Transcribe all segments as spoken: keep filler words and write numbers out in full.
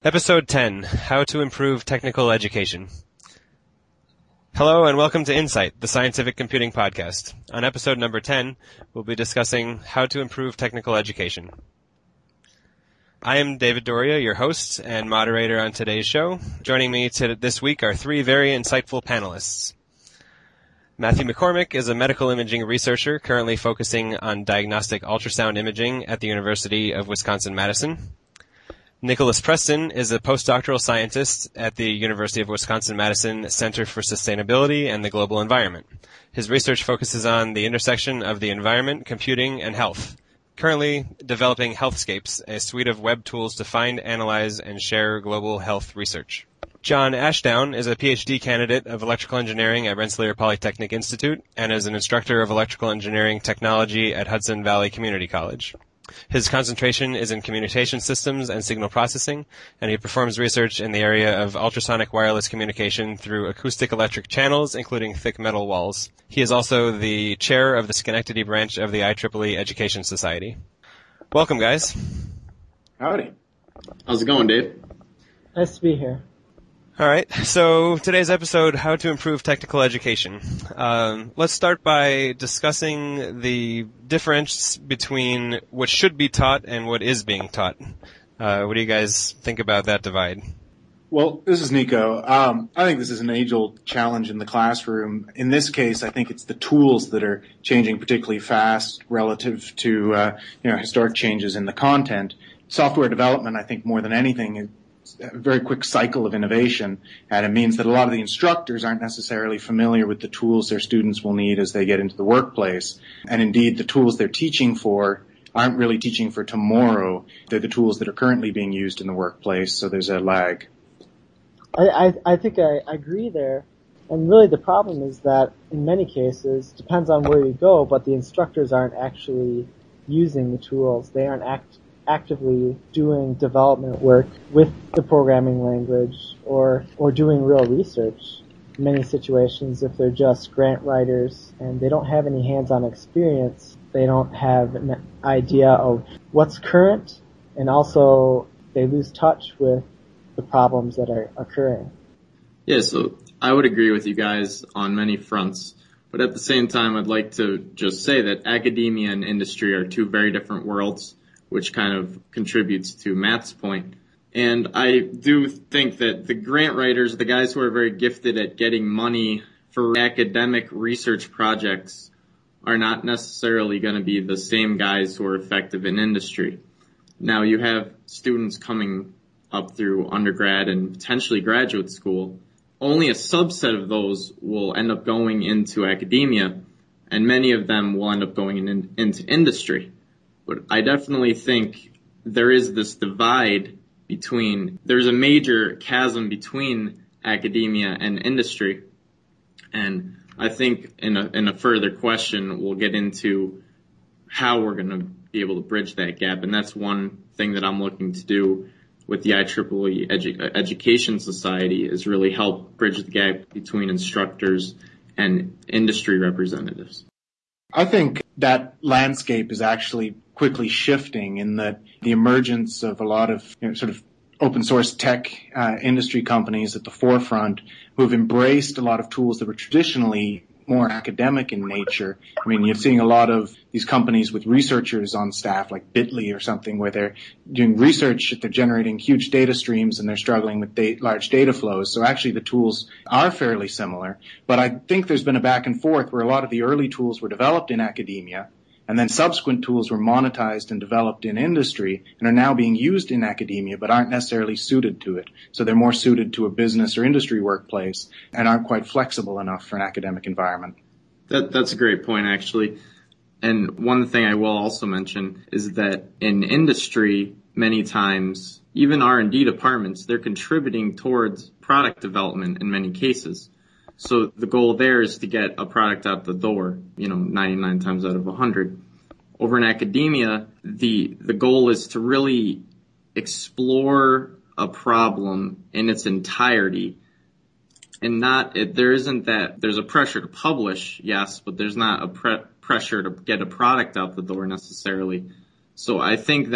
Episode ten, How to Improve Technical Education. Hello and welcome to Insight, the Scientific Computing Podcast. On episode number ten, we'll be discussing how to improve technical education. I am David Doria, your host and moderator on today's show. Joining me to this week are three very insightful panelists. Matthew McCormick is a medical imaging researcher currently focusing on diagnostic ultrasound imaging at the University of Wisconsin-Madison. Nicholas Preston is a postdoctoral scientist at the University of Wisconsin-Madison Center for Sustainability and the Global Environment. His research focuses on the intersection of the environment, computing, and health. Currently developing Healthscapes, a suite of web tools to find, analyze, and share global health research. John Ashdown is a P H D candidate of electrical engineering at Rensselaer Polytechnic Institute and is an instructor of electrical engineering technology at Hudson Valley Community College. His concentration is in communication systems and signal processing, and he performs research in the area of ultrasonic wireless communication through acoustic electric channels, including thick metal walls. He is also the chair of the Schenectady branch of the I triple E Education Society. Welcome, guys. Howdy. How's it going, Dave? Nice to be here. All right, so today's episode, How to Improve Technical Education. Um, let's start by discussing the difference between what should be taught and what is being taught. Uh, what do you guys think about that divide? Well, this is Nico. Um, I think this is an age-old challenge in the classroom. In this case, I think it's the tools that are changing particularly fast relative to uh, you know historic changes in the content. Software development, I think, more than anything, a very quick cycle of innovation, and it means that a lot of the instructors aren't necessarily familiar with the tools their students will need as they get into the workplace. And indeed, the tools they're teaching for aren't really teaching for tomorrow. They're the tools that are currently being used in the workplace, so there's a lag. I, I, I think I, I agree there. And really the problem is that in many cases, depends on where you go, but the instructors aren't actually using the tools. They aren't act actively doing development work with the programming language or or doing real research. In many situations, if they're just grant writers and they don't have any hands-on experience, they don't have an idea of what's current, and also they lose touch with the problems that are occurring. Yeah, so I would agree with you guys on many fronts, but at the same time, I'd like to just say that academia and industry are two very different worlds, which kind of contributes to Matt's point. And I do think that the grant writers, the guys who are very gifted at getting money for academic research projects, are not necessarily going to be the same guys who are effective in industry. Now, you have students coming up through undergrad and potentially graduate school. Only a subset of those will end up going into academia, and many of them will end up going in, into industry. But I definitely think there is this divide between, there's a major chasm between academia and industry. And I think in a, in a further question, we'll get into how we're going to be able to bridge that gap. And that's one thing that I'm looking to do with the I triple E Edu- Education Society, is really help bridge the gap between instructors and industry representatives. I think that landscape is actually quickly shifting in that the emergence of a lot of you know, sort of open source tech uh, industry companies at the forefront who have embraced a lot of tools that were traditionally more academic in nature. I mean, you're seeing a lot of these companies with researchers on staff, like Bitly or something, where they're doing research, they're generating huge data streams, and they're struggling with da- large data flows. So actually the tools are fairly similar. But I think there's been a back and forth where a lot of the early tools were developed in academia, and then subsequent tools were monetized and developed in industry and are now being used in academia but aren't necessarily suited to it. So they're more suited to a business or industry workplace and aren't quite flexible enough for an academic environment. That, that's a great point, actually. And one thing I will also mention is that in industry, many times, even R and D departments, they're contributing towards product development in many cases. So the goal there is to get a product out the door, you know, ninety-nine times out of one hundred. Over in academia, the the goal is to really explore a problem in its entirety, and not it, there isn't that there's a pressure to publish, yes, but there's not a pre- pressure to get a product out the door necessarily. So I think that's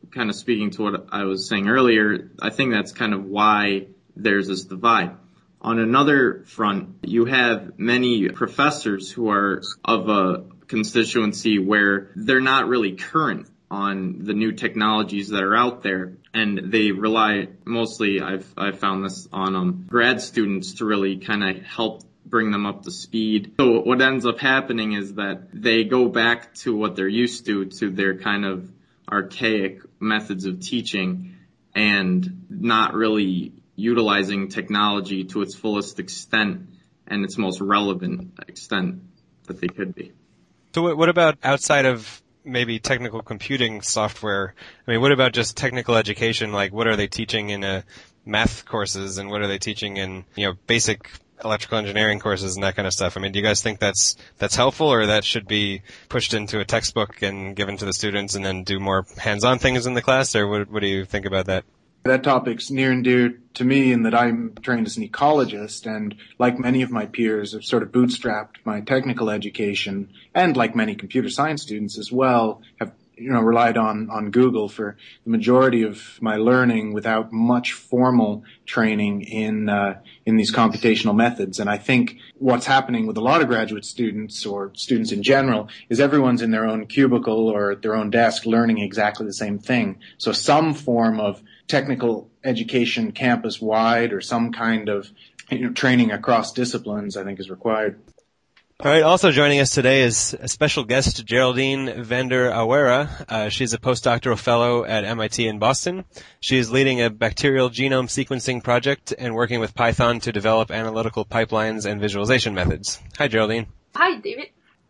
kind of speaking to what I was saying earlier, I think that's kind of why there's this divide. On another front, you have many professors who are of a constituency where they're not really current on the new technologies that are out there, and they rely mostly, I've, I've found this, on um, grad students to really kind of help bring them up to speed. So what ends up happening is that they go back to what they're used to, to their kind of archaic methods of teaching, and not really utilizing technology to its fullest extent and its most relevant extent that they could be. So what about outside of maybe technical computing software? I mean, what about just technical education? Like, what are they teaching in uh, math courses, and what are they teaching in, you know, basic electrical engineering courses and that kind of stuff? I mean, do you guys think that's that's helpful, or that should be pushed into a textbook and given to the students and then do more hands-on things in the class, or what, what do you think about that? That topic's near and dear to me in that I'm trained as an ecologist, and like many of my peers, have sort of bootstrapped my technical education, and like many computer science students as well, have you know relied on on Google for the majority of my learning without much formal training in uh, in these computational methods. And I think what's happening with a lot of graduate students, or students in general, is everyone's in their own cubicle or at their own desk learning exactly the same thing. So some form of technical education campus-wide, or some kind of you know, training across disciplines, I think is required. All right. Also joining us today is a special guest, Geraldine Vander Auwera. Uh, she's a postdoctoral fellow at M I T in Boston. She is leading a bacterial genome sequencing project and working with Python to develop analytical pipelines and visualization methods. Hi, Geraldine. Hi, David.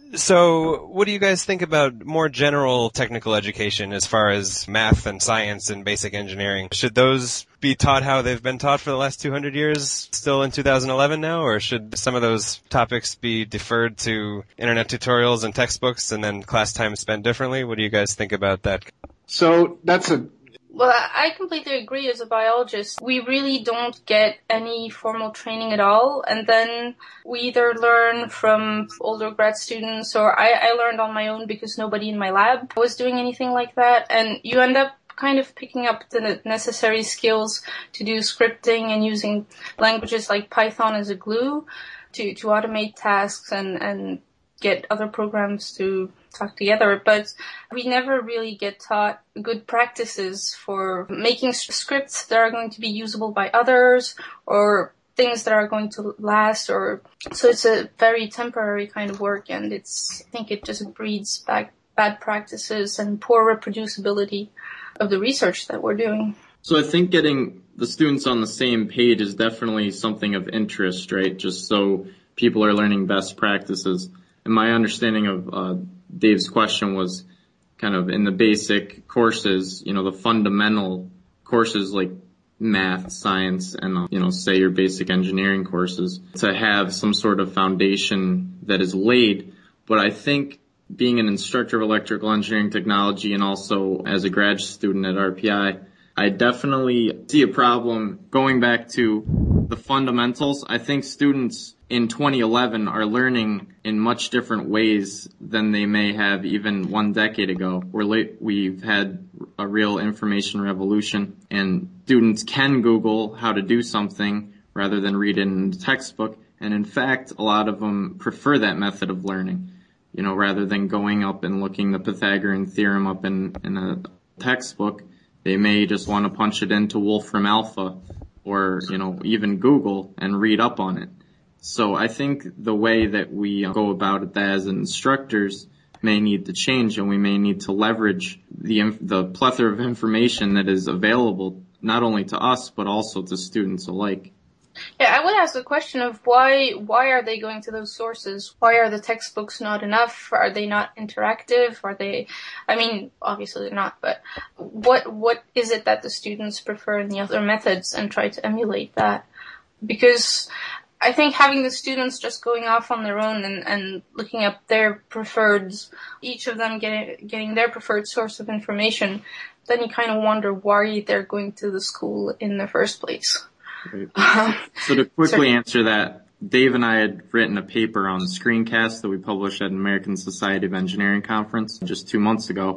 So what do you guys think about more general technical education as far as math and science and basic engineering? Should those be taught how they've been taught for the last two hundred years, still in two thousand eleven now, or should some of those topics be deferred to internet tutorials and textbooks and then class time spent differently? What do you guys think about that? So that's a Well, I completely agree as a biologist. We really don't get any formal training at all, and then we either learn from older grad students, or I, I learned on my own because nobody in my lab was doing anything like that, and you end up kind of picking up the necessary skills to do scripting and using languages like Python as a glue to, to automate tasks and, and get other programs to talk together, but we never really get taught good practices for making scripts that are going to be usable by others, or things that are going to last, or so it's a very temporary kind of work, and it's I think it just breeds back bad practices and poor reproducibility of the research that we're doing. So I think getting the students on the same page is definitely something of interest, right? Just so people are learning best practices. And my understanding of uh, Dave's question was kind of in the basic courses, you know, the fundamental courses like math, science, and, uh, you know, say your basic engineering courses, to have some sort of foundation that is laid. But I think being an instructor of electrical engineering technology, and also as a grad student at R P I, I definitely see a problem going back to the fundamentals. I think students in twenty eleven are learning in much different ways than they may have even one decade ago. We're late, we've had a real information revolution, and students can Google how to do something rather than read it in the textbook. And in fact, a lot of them prefer that method of learning, you know, rather than going up and looking the Pythagorean theorem up in, in a textbook. They may just want to punch it into Wolfram Alpha, or, you know, even Google and read up on it. So I think the way that we go about it as instructors may need to change, and we may need to leverage the the plethora of information that is available not only to us but also to students alike. Yeah, I would ask the question of why why are they going to those sources? Why are the textbooks not enough? Are they not interactive? Are they, I mean, obviously they're not, but what what is it that the students prefer in the other methods, and try to emulate that? Because I think having the students just going off on their own and, and looking up their preferreds, each of them getting getting their preferred source of information, then you kind of wonder why they're going to the school in the first place. Right. So to quickly answer that, Dave and I had written a paper on screencasts that we published at an American Society of Engineering conference just two months ago.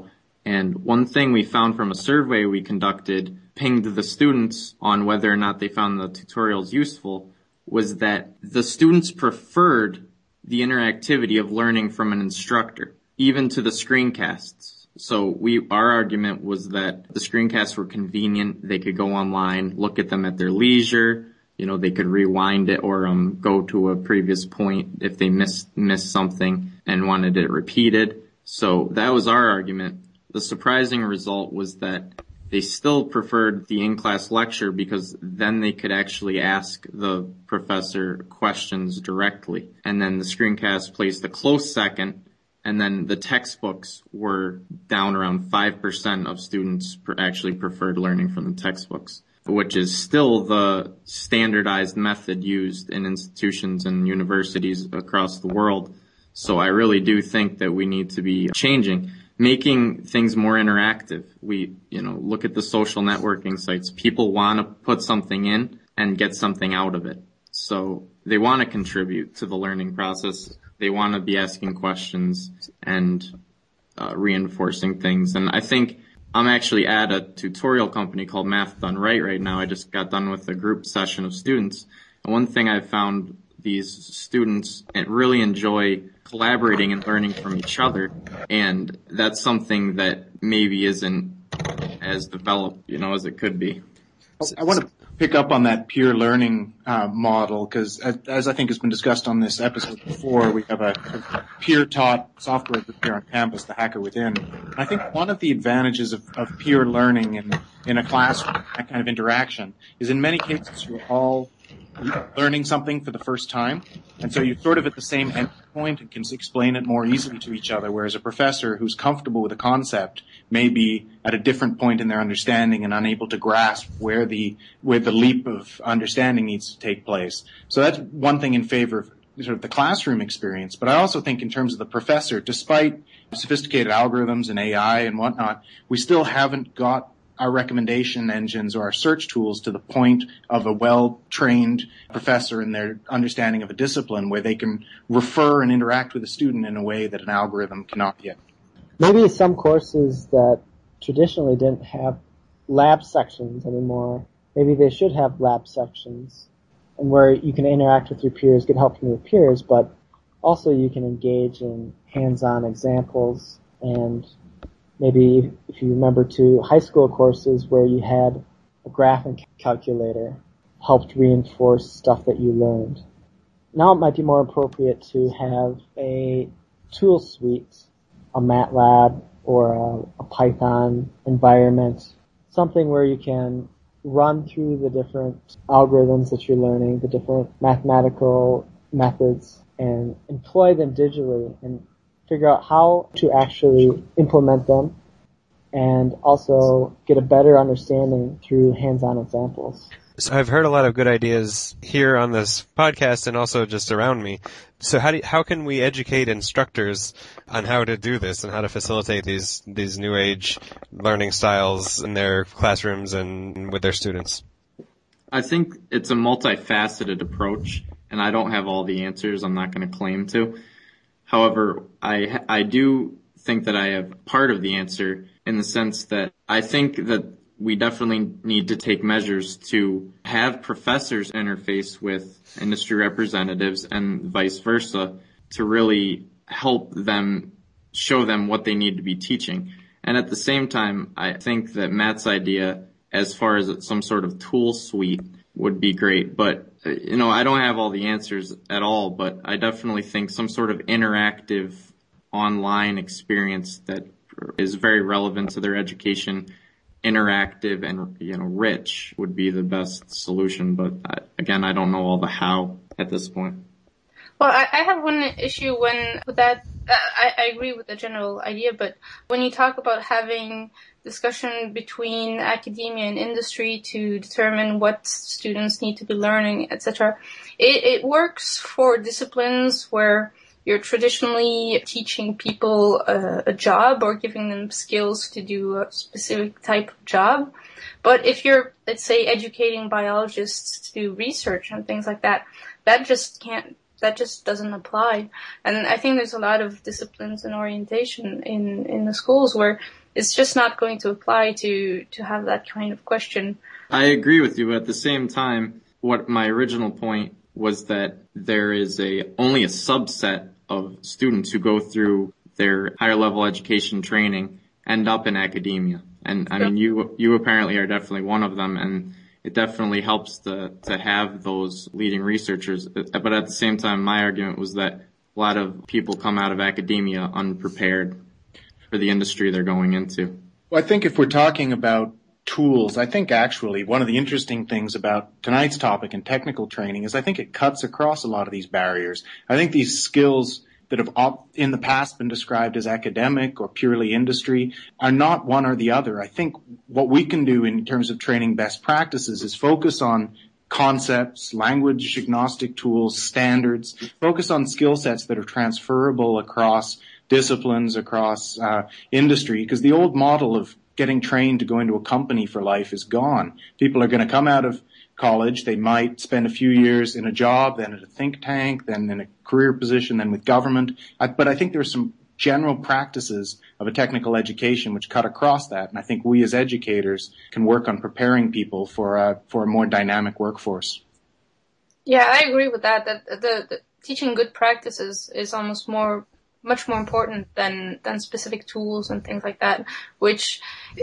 And one thing we found from a survey we conducted, pinged the students on whether or not they found the tutorials useful, was that the students preferred the interactivity of learning from an instructor, even to the screencasts. So we, our argument was that the screencasts were convenient. They could go online, look at them at their leisure. You know, they could rewind it or um, go to a previous point if they missed, missed something and wanted it repeated. So that was our argument. The surprising result was that they still preferred the in-class lecture because then they could actually ask the professor questions directly. And then the screencast placed a close second, and then the textbooks were down around five percent of students actually preferred learning from the textbooks, which is still the standardized method used in institutions and universities across the world. So I really do think that we need to be changing, making things more interactive. We, you know, look at the social networking sites. People want to put something in and get something out of it. So they want to contribute to the learning process. They want to be asking questions and uh, reinforcing things. And I think I'm actually at a tutorial company called Math Done Right right now. I just got done with a group session of students. And one thing I've found, these students really enjoy collaborating and learning from each other. And that's something that maybe isn't as developed, you know, as it could be. I want to pick up on that peer learning uh, model because, as, as I think has been discussed on this episode before, we have a, a peer-taught software group here on campus, the Hacker Within. And I think one of the advantages of, of peer learning in, in a classroom, that kind of interaction, is in many cases you're all learning something for the first time, and so you're sort of at the same end point and can explain it more easily to each other, whereas a professor who's comfortable with a concept may be at a different point in their understanding and unable to grasp where the where the leap of understanding needs to take place. So that's one thing in favor of sort of the classroom experience. But I also think in terms of the professor, despite sophisticated algorithms and A I and whatnot, we still haven't got our recommendation engines or our search tools to the point of a well-trained professor in their understanding of a discipline where they can refer and interact with a student in a way that an algorithm cannot yet. Maybe some courses that traditionally didn't have lab sections anymore, maybe they should have lab sections and where you can interact with your peers, get help from your peers, but also you can engage in hands-on examples. And maybe if you remember to high school courses where you had a graphing calculator helped reinforce stuff that you learned. Now it might be more appropriate to have a tool suite, a MATLAB or a, a Python environment, something where you can run through the different algorithms that you're learning, the different mathematical methods, and employ them digitally and figure out how to actually implement them and also get a better understanding through hands-on examples. So I've heard a lot of good ideas here on this podcast and also just around me. So how do you, how can we educate instructors on how to do this and how to facilitate these these new age learning styles in their classrooms and with their students? I think it's a multifaceted approach, and I don't have all the answers. I'm not going to claim to. However, I I do think that I have part of the answer in the sense that I think that we definitely need to take measures to have professors interface with industry representatives and vice versa to really help them, show them what they need to be teaching. And at the same time, I think that Matt's idea as far as some sort of tool suite would be great. But, you know, I don't have all the answers at all, but I definitely think some sort of interactive online experience that is very relevant to their education, interactive and, you know, rich would be the best solution. But I, again, I don't know all the how at this point. Well, I, I have one issue when with that. Uh, I, I agree with the general idea, but when you talk about having discussion between academia and industry to determine what students need to be learning, et cetera, it, it works for disciplines where you're traditionally teaching people a, a job or giving them skills to do a specific type of job. But if you're, let's say, educating biologists to do research and things like that, that just can't, that just doesn't apply. And I think there's a lot of disciplines and orientation in, in the schools where it's just not going to apply to, to have that kind of question. I agree with you, but at the same time, what my original point was that there is a only a subset of students who go through their higher level education training end up in academia. And I mean, you, you apparently are definitely one of them, and it definitely helps to, to have those leading researchers. But at the same time, my argument was that a lot of people come out of academia unprepared for the industry they're going into. Well, I think if we're talking about tools, I think actually one of the interesting things about tonight's topic in technical training is I think it cuts across a lot of these barriers. I think these skills that have op- in the past been described as academic or purely industry are not one or the other. I think what we can do in terms of training best practices is focus on concepts, language agnostic tools, standards, focus on skill sets that are transferable across disciplines, across uh, industry, because the old model of getting trained to go into a company for life is gone. People are going to come out of college. They might spend a few years in a job, then at a think tank, then in a career position, then with government. I, but I think there's some general practices of a technical education which cut across that. And I think we as educators can work on preparing people for a, for a more dynamic workforce. Yeah, I agree with that. That the, the teaching good practices is almost more much more important than, than specific tools and things like that, which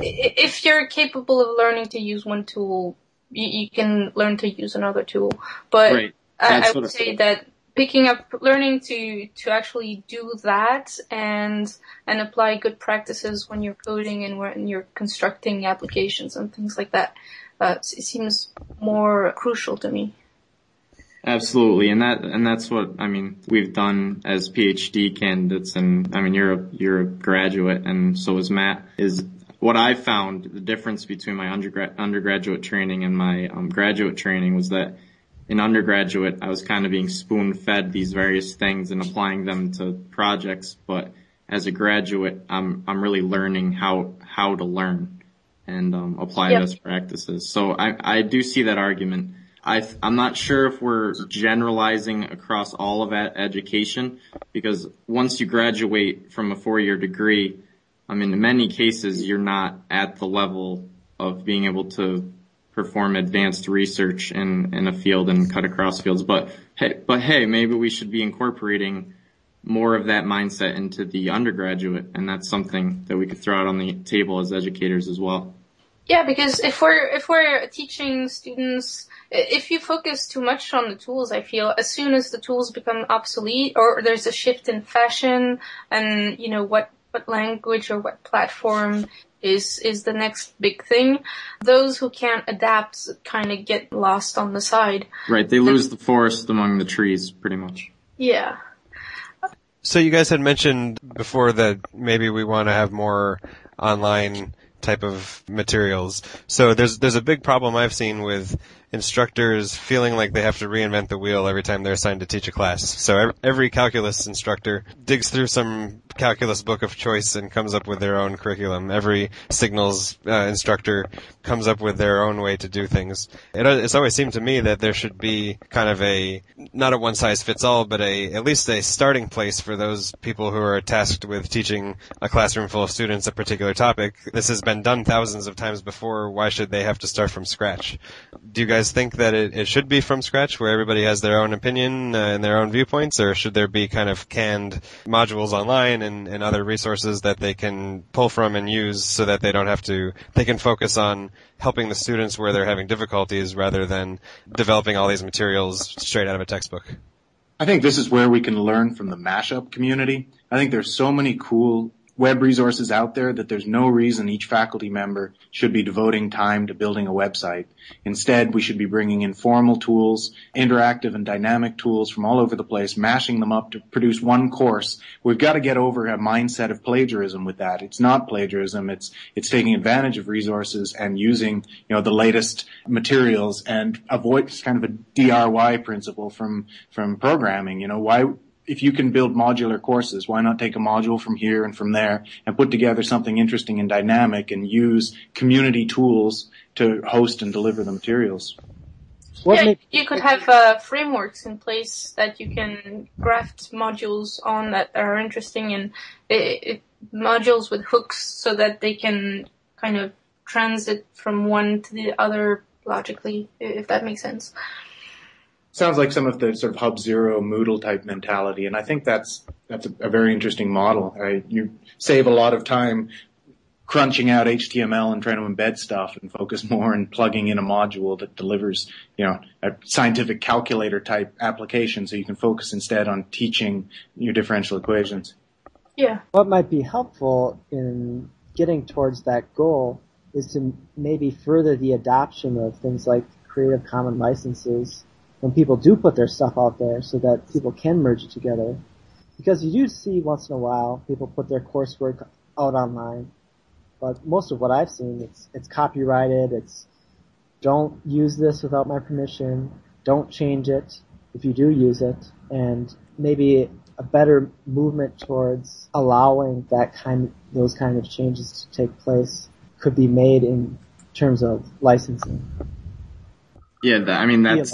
if you're capable of learning to use one tool, you, you can learn to use another tool. But right. I, I would say that picking up, learning to, to actually do that and, and apply good practices when you're coding and when you're constructing applications and things like that, uh, it seems more crucial to me. Absolutely, and that and that's what I mean. We've done as PhD candidates, and I mean you're a you're a graduate, and so is Matt. Is what I found the difference between my undergrad undergraduate training and my um, graduate training was that in undergraduate I was kind of being spoon fed these various things and applying them to projects, but as a graduate, I'm I'm really learning how how to learn and um, apply yep. best practices. So I I do see that argument. I, I'm not sure if we're generalizing across all of education, because once you graduate from a four-year degree, I mean, in many cases, you're not at the level of being able to perform advanced research in, in a field and cut across fields. But hey, but hey, maybe we should be incorporating more of that mindset into the undergraduate, and that's something that we could throw out on the table as educators as well. Yeah, because if we're if we're teaching students, if you focus too much on the tools, I feel as soon as the tools become obsolete or there's a shift in fashion and, you know, what, what language or what platform is, is the next big thing, those who can't adapt kind of get lost on the side. Right. They lose the forest among the trees, pretty much. Yeah. So you guys had mentioned before that maybe we want to have more online type of materials. So there's there's a big problem I've seen with instructors feeling like they have to reinvent the wheel every time they're assigned to teach a class. So every calculus instructor digs through some calculus book of choice and comes up with their own curriculum. Every signals uh, instructor comes up with their own way to do things. It, it's always seemed to me that there should be kind of a, not a one-size-fits-all, but a at least a starting place for those people who are tasked with teaching a classroom full of students a particular topic. This has been done thousands of times before. Why should they have to start from scratch? Do you guys think that it, it should be from scratch, where everybody has their own opinion uh, and their own viewpoints, or should there be kind of canned modules online and, and other resources that they can pull from and use so that they don't have to, they can focus on helping the students where they're having difficulties rather than developing all these materials straight out of a textbook? I think this is where we can learn from the mashup community. I think there's so many cool web resources out there that there's no reason each faculty member should be devoting time to building a website. Instead, we should be bringing in formal tools, interactive and dynamic tools from all over the place, mashing them up to produce one course. We've got to get over a mindset of plagiarism with that. It's not plagiarism. It's, it's taking advantage of resources and using, you know, the latest materials and avoid kind of a D I Y principle from, from programming. You know, why, if you can build modular courses, why not take a module from here and from there and put together something interesting and dynamic and use community tools to host and deliver the materials? Yeah, make- you could have uh, frameworks in place that you can graft modules on that are interesting, and it, it, modules with hooks so that they can kind of transit from one to the other logically, if that makes sense. Sounds like some of the sort of Hub Zero Moodle type mentality, and I think that's that's a, a very interesting model. I, you save a lot of time crunching out H T M L and trying to embed stuff, and focus more on plugging in a module that delivers, you know, a scientific calculator type application, so you can focus instead on teaching your differential equations. Yeah. What might be helpful in getting towards that goal is to maybe further the adoption of things like Creative Commons licenses when people do put their stuff out there, so that people can merge it together. Because you do see once in a while people put their coursework out online, but most of what I've seen, it's it's copyrighted, it's don't use this without my permission, don't change it if you do use it, and maybe a better movement towards allowing that kind those kind of changes to take place could be made in terms of licensing. Yeah, that, I mean, that's,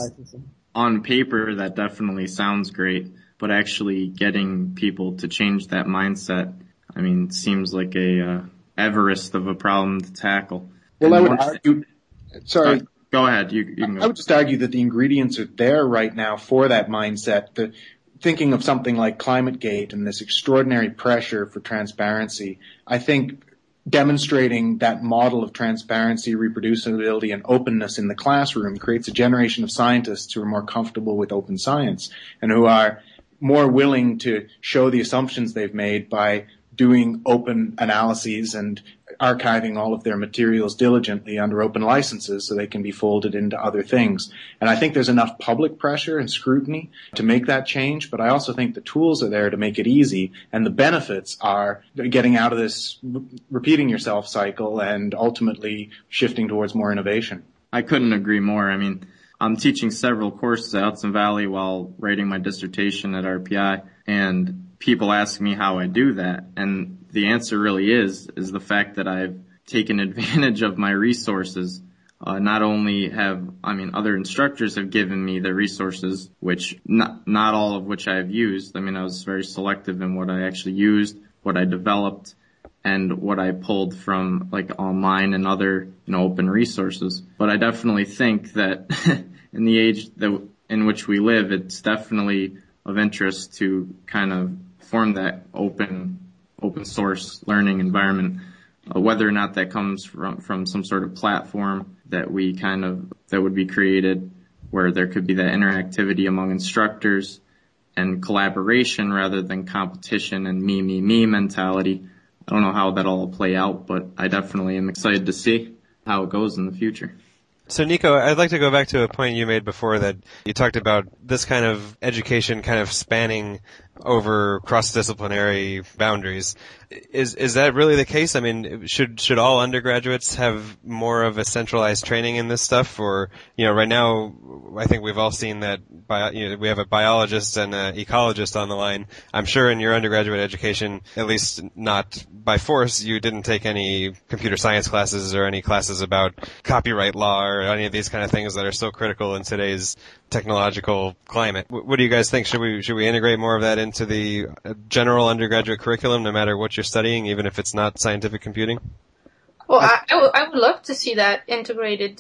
on paper, that definitely sounds great, but actually getting people to change that mindset, I mean, seems like a uh, Everest of a problem to tackle. Well, and I would argue, sorry. Uh, go ahead, you, you can go. I would just argue that the ingredients are there right now for that mindset. The, thinking of something like ClimateGate and this extraordinary pressure for transparency, I think demonstrating that model of transparency, reproducibility, and openness in the classroom creates a generation of scientists who are more comfortable with open science and who are more willing to show the assumptions they've made by doing open analyses and archiving all of their materials diligently under open licenses so they can be folded into other things. And I think there's enough public pressure and scrutiny to make that change, but I also think the tools are there to make it easy, and the benefits are getting out of this repeating yourself cycle and ultimately shifting towards more innovation. I couldn't agree more. I mean, I'm teaching several courses at Hudson Valley while writing my dissertation at R P I, and people ask me how I do that, and the answer really is, is the fact that I've taken advantage of my resources. Uh, not only have, I mean, other instructors have given me the resources, which not, not all of which I have used. I mean, I was very selective in what I actually used, what I developed, and what I pulled from like online and other, you know, open resources. But I definitely think that in the age that, in which we live, it's definitely of interest to kind of form that open open source learning environment, uh, whether or not that comes from from some sort of platform that we kind of that would be created where there could be that interactivity among instructors and collaboration rather than competition and me me me mentality. I don't know how that'll all play out, but I definitely am excited to see how it goes in the future. So Nico, I'd like to go back to a point you made before, that you talked about this kind of education kind of spanning over cross-disciplinary boundaries. Is is that really the case? I mean, should should all undergraduates have more of a centralized training in this stuff? Or, you know, right now, I think we've all seen that bio, you know, we have a biologist and an ecologist on the line. I'm sure in your undergraduate education, at least not by force, you didn't take any computer science classes or any classes about copyright law or any of these kind of things that are so critical in today's technological climate. What do you guys think? Should we should we integrate more of that into the general undergraduate curriculum, no matter what you're studying, even if it's not scientific computing? Well, I, I, w- I would love to see that integrated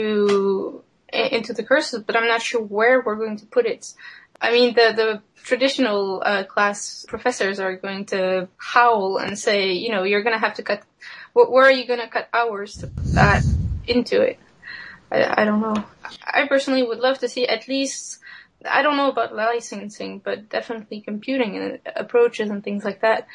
into into the courses, but I'm not sure where we're going to put it. I mean, the the traditional uh, class professors are going to howl and say, you know, you're going to have to cut. Where are you going to cut hours to put that into it? I, I don't know. I personally would love to see at least, I don't know about licensing, but definitely computing and approaches and things like that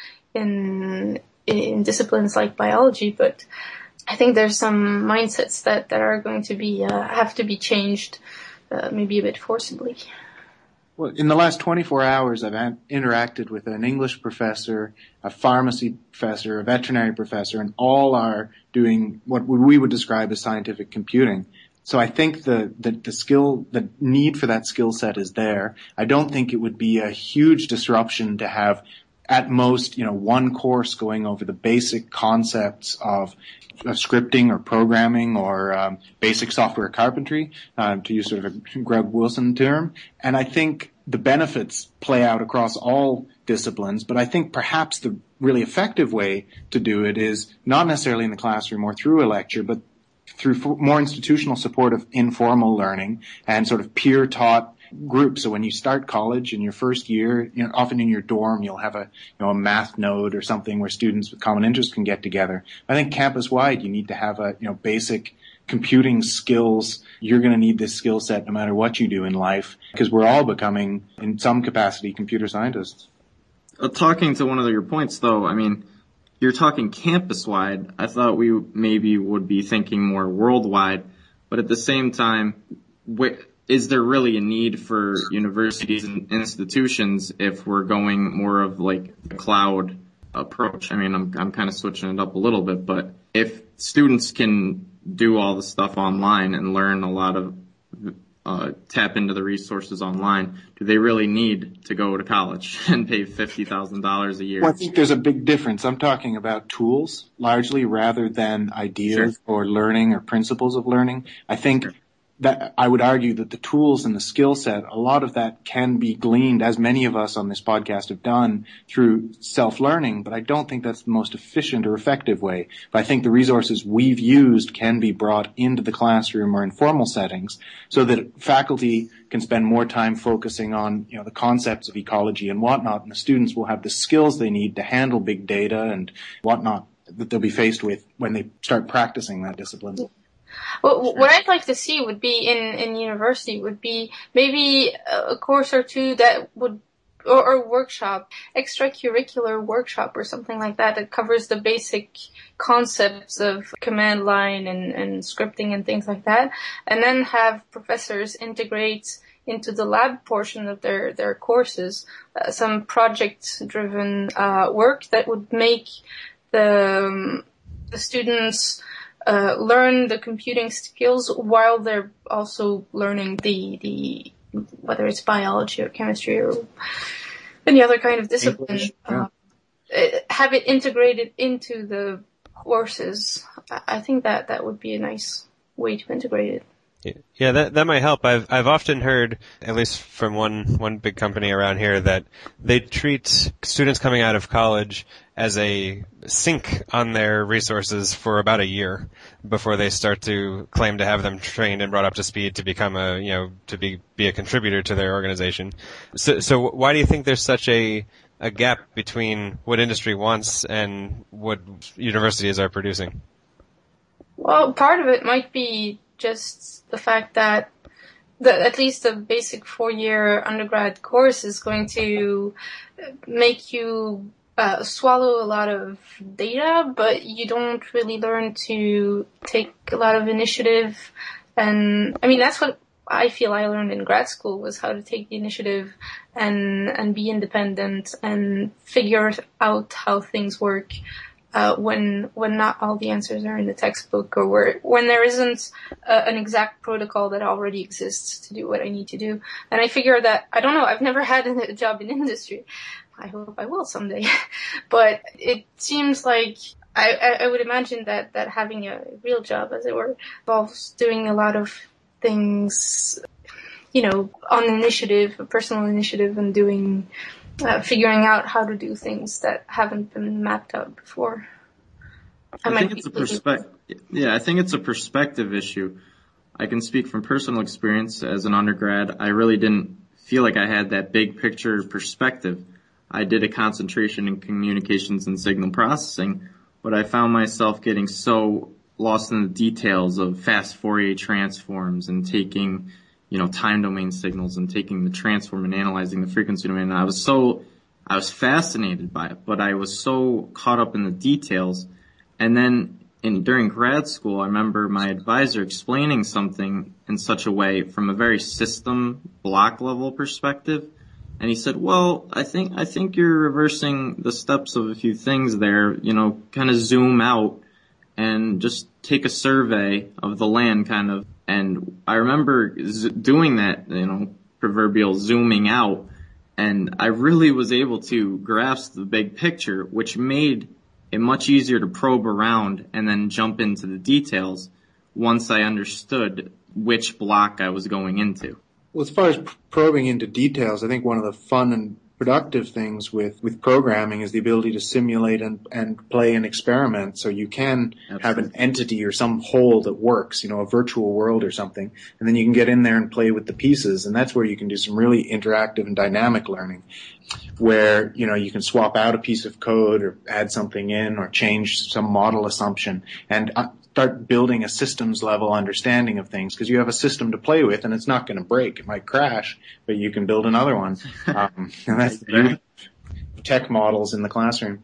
in in disciplines like biology. But I think there's some mindsets that, that are going to be uh, have to be changed, uh, maybe a bit forcibly. Well, in the last twenty-four hours, I've an- interacted with an English professor, a pharmacy professor, a veterinary professor, and all are doing what we would describe as scientific computing. So I think the, the, the skill, the need for that skill set is there. I don't think it would be a huge disruption to have at most, you know, one course going over the basic concepts of, of scripting or programming or um, basic software carpentry, uh, to use sort of a Greg Wilson term. And I think the benefits play out across all disciplines, but I think perhaps the really effective way to do it is not necessarily in the classroom or through a lecture, but through more institutional support of informal learning and sort of peer-taught groups. So when you start college in your first year, you know, often in your dorm, you'll have a, you know, a math node or something where students with common interests can get together. I think campus-wide, you need to have a, you know, basic computing skills. You're going to need this skill set no matter what you do in life, because we're all becoming, in some capacity, computer scientists. Uh, talking to one of your points, though, I mean, you're talking campus-wide. I thought we maybe would be thinking more worldwide, but at the same time, wh- is there really a need for universities and institutions if we're going more of like the cloud approach? I mean, I'm I'm kind of switching it up a little bit, but if students can do all the stuff online and learn a lot of uh tap into the resources online, do they really need to go to college and pay fifty thousand dollars a year? Well, I think there's a big difference. I'm talking about tools largely rather than ideas Sure. or learning or principles of learning. I think Sure. that I would argue that the tools and the skill set, a lot of that can be gleaned, as many of us on this podcast have done, through self-learning, but I don't think that's the most efficient or effective way. But I think the resources we've used can be brought into the classroom or in formal settings so that faculty can spend more time focusing on, you know, the concepts of ecology and whatnot, and the students will have the skills they need to handle big data and whatnot that they'll be faced with when they start practicing that discipline. Well, what I'd like to see would be in, in university would be maybe a course or two that would, or, or workshop, extracurricular workshop or something like that that covers the basic concepts of command line and, and scripting and things like that, and then have professors integrate into the lab portion of their, their courses uh, some project-driven uh, work that would make the, um, the students Uh, learn the computing skills while they're also learning the, the, whether it's biology or chemistry or any other kind of discipline. English, yeah. uh, have it integrated into the courses. I think that that would be a nice way to integrate it. Yeah, that that might help. I've I've often heard, at least from one one big company around here, that they treat students coming out of college as a sink on their resources for about a year before they start to claim to have them trained and brought up to speed to become a, you know, to be be a contributor to their organization. So so why do you think there's such a a gap between what industry wants and what universities are producing? Well, part of it might be just the fact that the, at least the basic four-year undergrad course is going to make you uh, swallow a lot of data, but you don't really learn to take a lot of initiative. And I mean, that's what I feel I learned in grad school, was how to take the initiative and and be independent and figure out how things work. Uh, when, when not all the answers are in the textbook, or where, when there isn't uh, an exact protocol that already exists to do what I need to do. And I figure that, I don't know, I've never had a job in industry. I hope I will someday. But it seems like, I, I, I would imagine that, that having a real job, as it were, involves doing a lot of things, you know, on initiative, personal initiative, and doing, Uh, figuring out how to do things that haven't been mapped out before. I, I think it's a perspective. Yeah, I think it's a perspective issue. I can speak from personal experience as an undergrad. I really didn't feel like I had that big picture perspective. I did a concentration in communications and signal processing, but I found myself getting so lost in the details of fast Fourier transforms and taking, you know, time domain signals and taking the transform and analyzing the frequency domain. And I was so, I was fascinated by it, but I was so caught up in the details. And then in, during grad school, I remember my advisor explaining something in such a way from a very system block level perspective. And he said, well, I think, I think you're reversing the steps of a few things there, you know, kind of zoom out and just take a survey of the land kind of. And I remember z- doing that, you know, proverbial zooming out, and I really was able to grasp the big picture, which made it much easier to probe around and then jump into the details once I understood which block I was going into. Well, as far as probing into details, I think one of the fun and productive things with, with programming is the ability to simulate and, and play and experiment. So you can Absolutely. have an entity or some whole that works, you know, a virtual world or something, and then you can get in there and play with the pieces, and that's where you can do some really interactive and dynamic learning, where, you know, you can swap out a piece of code or add something in or change some model assumption and uh, start building a systems level understanding of things, because you have a system to play with and it's not going to break. It might crash, but you can build another one. Um, and that's the beauty of tech models in the classroom.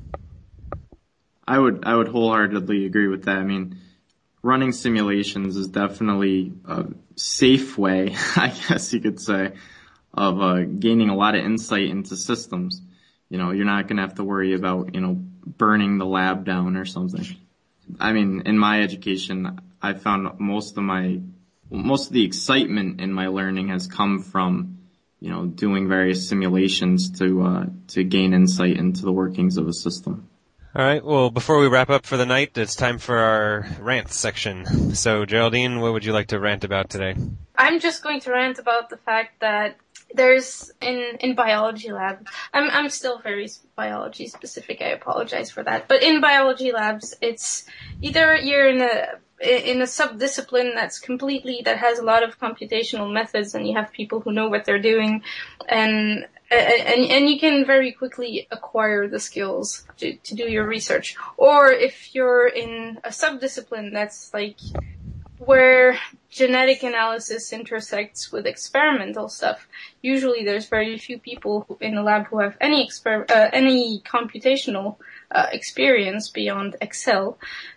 I would, I would wholeheartedly agree with that. I mean, running simulations is definitely a safe way, I guess you could say, of uh, gaining a lot of insight into systems. You know, you're not going to have to worry about, you know, burning the lab down or something. I mean, in my education, I found most of my, most of the excitement in my learning has come from, you know, doing various simulations to, uh, to gain insight into the workings of a system. All right. Well, before we wrap up for the night, it's time for our rant section. So, Geraldine, what would you like to rant about today? I'm just going to rant about the fact that there's in in biology lab. I'm I'm still very biology specific. I apologize for that. But in biology labs, it's either you're in a in a subdiscipline that's completely that has a lot of computational methods, and you have people who know what they're doing, and and and you can very quickly acquire the skills to to do your research. Or if you're in a subdiscipline that's like where genetic analysis intersects with experimental stuff, usually there's very few people who, in the lab who have any exper- uh, any computational uh, experience beyond Excel,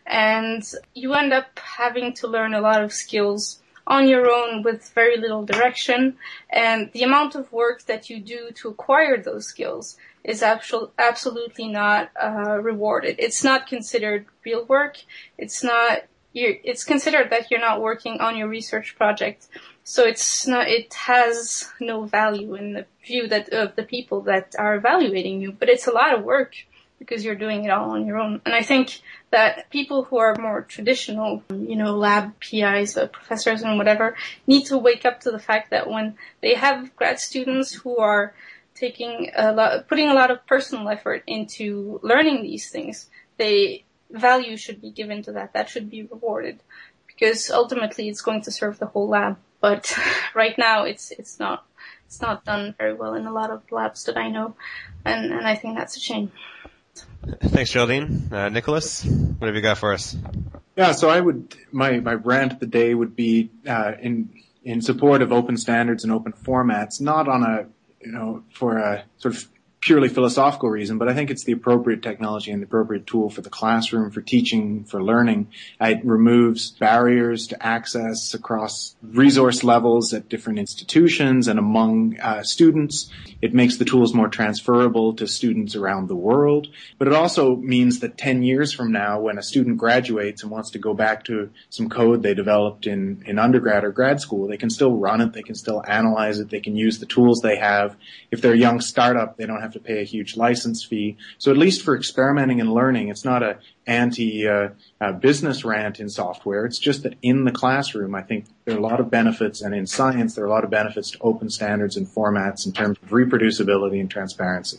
and you end up having to learn a lot of skills on your own with very little direction, and the amount of work that you do to acquire those skills is absol- absolutely not uh, rewarded. It's not considered real work. It's not You're, it's considered that you're not working on your research project, so it's not. It has no value in the view that of the people that are evaluating you. But it's a lot of work because you're doing it all on your own. And I think that people who are more traditional, you know, lab P Is, uh, professors, and whatever, need to wake up to the fact that when they have grad students who are taking a lot, putting a lot of personal effort into learning these things, they value should be given to that. That should be rewarded, because ultimately it's going to serve the whole lab. But right now it's it's not it's not done very well in a lot of labs that I know, and and I think that's a shame. Thanks, Geraldine. Uh, Nicholas, what have you got for us? Yeah, so I would my my rant of the day would be uh, in in support of open standards and open formats, not on a you know for a sort of purely philosophical reason, but I think it's the appropriate technology and the appropriate tool for the classroom, for teaching, for learning. It removes barriers to access across resource levels at different institutions and among uh, students. It makes the tools more transferable to students around the world, but it also means that ten years from now, when a student graduates and wants to go back to some code they developed in, in undergrad or grad school, they can still run it, they can still analyze it, they can use the tools they have. If they're a young startup, they don't have to pay a huge license fee. So at least for experimenting and learning, it's not a anti uh, uh, business rant in software. It's just that in the classroom, I think there are a lot of benefits, and in science, there are a lot of benefits to open standards and formats in terms of reproducibility and transparency.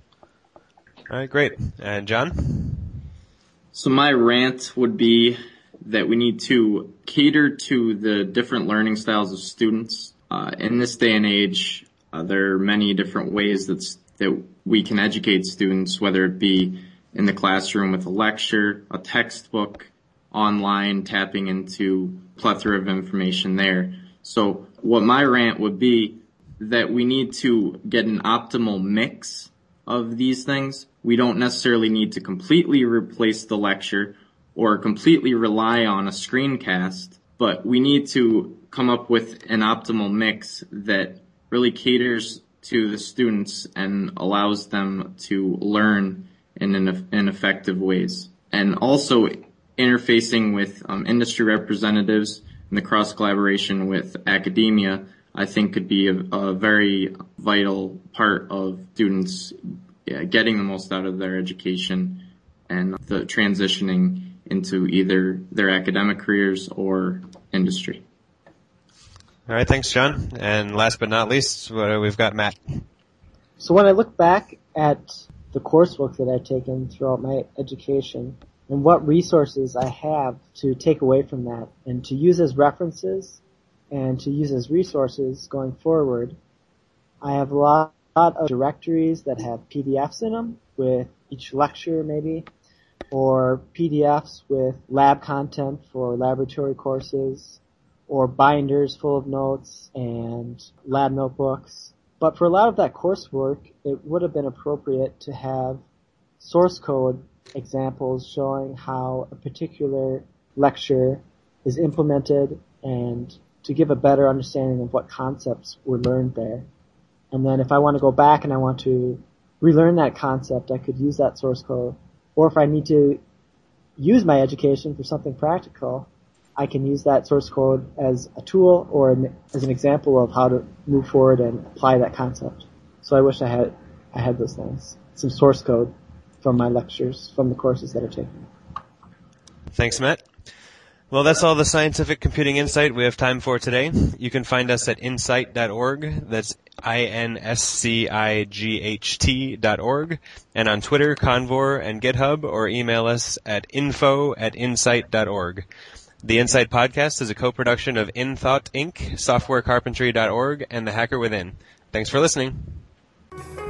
All right, great. And John? So my rant would be that we need to cater to the different learning styles of students. Uh, in this day and age, uh, there are many different ways that's, that we can educate students, whether it be in the classroom with a lecture, a textbook, online, tapping into a plethora of information there. So what my rant would be that we need to get an optimal mix of these things. We don't necessarily need to completely replace the lecture or completely rely on a screencast, but we need to come up with an optimal mix that really caters to the students and allows them to learn in an, in effective ways. And also interfacing with um, industry representatives and the cross collaboration with academia, I think could be a, a very vital part of students yeah, getting the most out of their education and the transitioning into either their academic careers or industry. All right, thanks, John. And last but not least, we've got Matt. So when I look back at the coursework that I've taken throughout my education and what resources I have to take away from that and to use as references and to use as resources going forward, I have a lot of directories that have P D Fs in them with each lecture maybe, or P D Fs with lab content for laboratory courses, or binders full of notes and lab notebooks. But for a lot of that coursework, it would have been appropriate to have source code examples showing how a particular lecture is implemented and to give a better understanding of what concepts were learned there. And then if I want to go back and I want to relearn that concept, I could use that source code. Or if I need to use my education for something practical, I can use that source code as a tool or an, as an example of how to move forward and apply that concept. So I wish I had I had those things. Some source code from my lectures, from the courses that are taken. Thanks, Matt. Well, that's all the scientific computing insight we have time for today. You can find us at insight dot org. That's I N S C I G H T dot org. And on Twitter, Convor, and GitHub, or email us at info at insight dot org. The Insight Podcast is a co-production of InThought Incorporated, software carpentry dot org, and The Hacker Within. Thanks for listening.